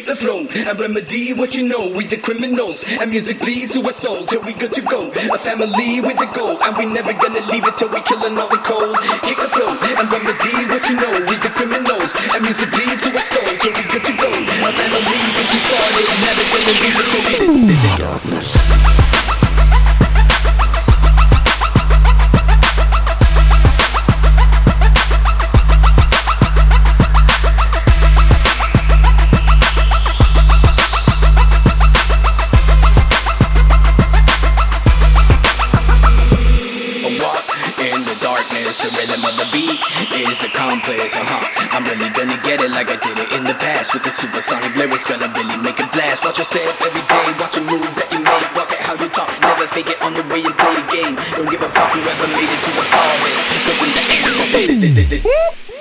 the flow and remedy what you know. We the criminals and music bleeds to our soul till we good to go. A family with a goal and we never gonna leave it till we killing all the cold. Kick the flow and remedy what you know. We the criminals and music bleeds to our soul till we good to go. A family since we started, never gonna leave it till we darkness. The rhythm of the beat is a complex, I'm really gonna get it like I did it in the past. With the supersonic lyrics, gonna really make it blast. Watch yourself every day, watch your moves that you make. Walk it how you talk, never fake it on the way you play the game. Don't give a fuck whoever made it to a forest. Looking at the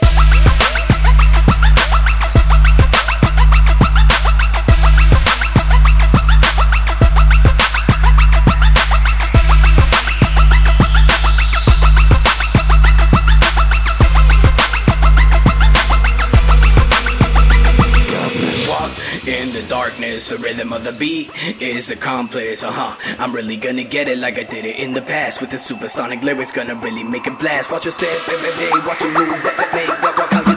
darkness, the rhythm of the beat is a complex, I'm really gonna get it like I did it in the past. With the supersonic lyrics, gonna really make it blast. Watch yourself every day, watch your moves that make. Walk,